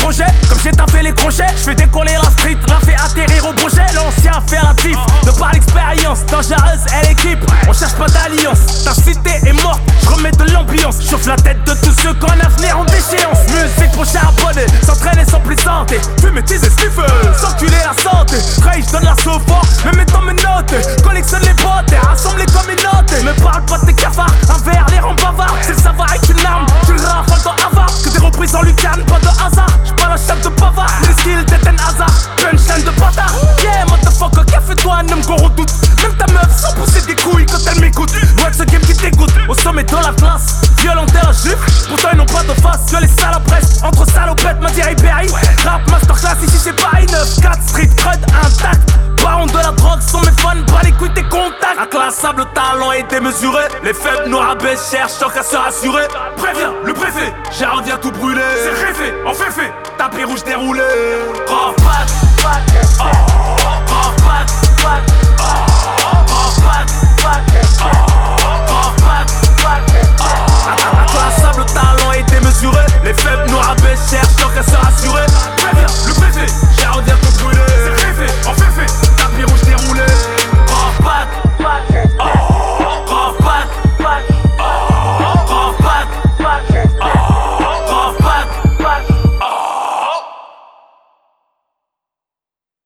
projets, comme j'ai tapé les crochets. J'fais décoller la street, la fait atterrir au projet. L'ancien fait la diff, de par l'expérience. Dangereuse est l'équipe, on cherche pas d'alliance. Ta cité est morte, j'remets de l'ambiance. Chauffe la tête de tous ceux qui ont un avenir en déchéance. Musique pour charbonner, s'entraîner sans plus santé. Fumer, teaser, sniffer, s'enculer la santé. Rage donne la sofa, me mettant mes notes. Collectionne les bottes et rassemble les communautés. Me parle pas de tes cafards, un verre les rend bavards. C'est le savoir avec une arme, tu le rafales dans Havard. Que des reprises en lucarne, pas de hasard. J'suis pas la chef de bavard, les skills détiennent hasard. Punchline de bâtard, yeah motherfucker, qu'a fait toi un homme qu'on redoute. Même ta meuf sans pousser des couilles quand elle m'écoute. Ouais ce game qui dégoûte, au sommet de la classe. Violentaire juif, pourtant ils n'ont pas de face. Que les salopettes, entre salopettes, m'a dit Berry. Rap masterclass, ici c'est Paris 9-4, street crud intact. Baron de la drogue sont mes fans, pas les couilles tes contacts. Inclassable talent et démesuré. Les faibles nous rabaissent, cherchent tant qu'à se rassurer. Préviens le préfet, Gérard vient tout brûler. C'est réfé, en fait, tapis rouge déroulé. Grand pack, grand pack, inclassable talent et démesuré. Les faibles